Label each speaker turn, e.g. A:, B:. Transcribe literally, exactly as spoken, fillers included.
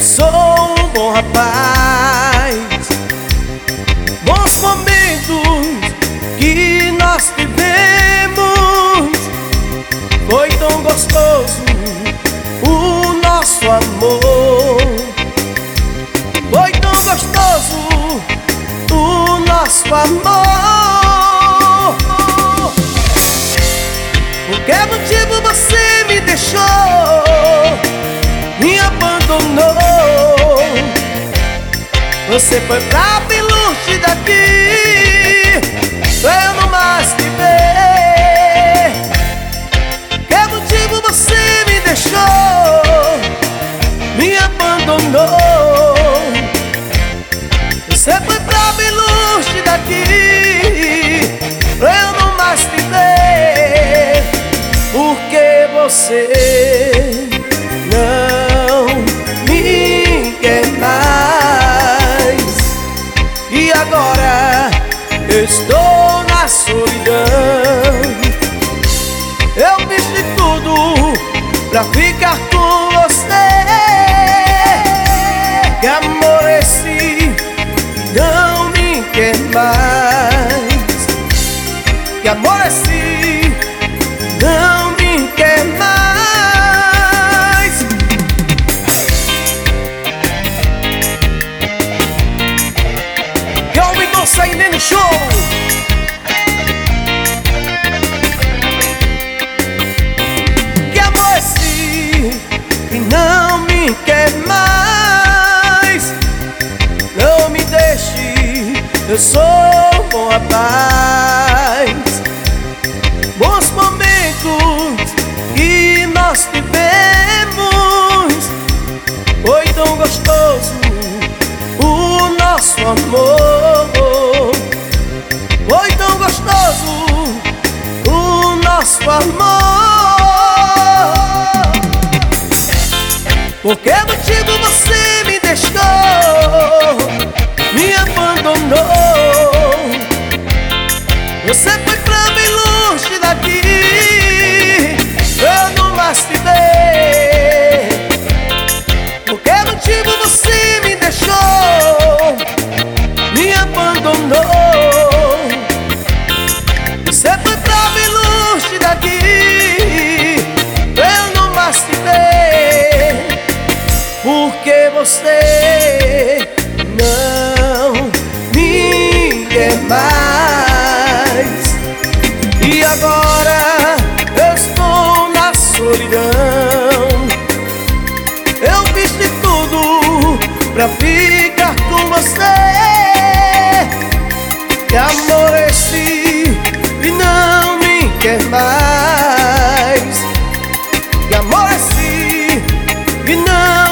A: sou um bom rapaz. Bons momentos que nós tivemos, foi tão gostoso o nosso amor. Foi tão gostoso o nosso amor. Por que motivo você me deixou, me abandonou? Você foi pra bem longe daqui, pra eu não mais te ver. Que motivo você me deixou, me abandonou? Você foi pra bem longe daqui, pra eu não mais te ver. Porque você não me quer mais. E agora eu estou na solidão. Eu fiz de tudo pra ficar com você. Que amor é esse que não me quer mais? Que amor é esse que não me quer mais? Saindo no show. Que amor é esse que não me quer mais? Não me deixe, eu sou um bom rapaz. Bons momentos que nós tivemos, foi tão gostoso o nosso amor. Foi tão gostoso o nosso amor. Por que motivo você me deixou, me abandonou? Você foi pra bem longe daqui, eu não mais te ver. Por que motivo você me deixou, me abandonou? Você foi pra bem longe daqui, eu não mais te ver. Porque você não me quer mais. E agora eu estou na solidão. Eu fiz de tudo pra ficar com você. Que amor é esse que não me quer mais? Que amor é esse que não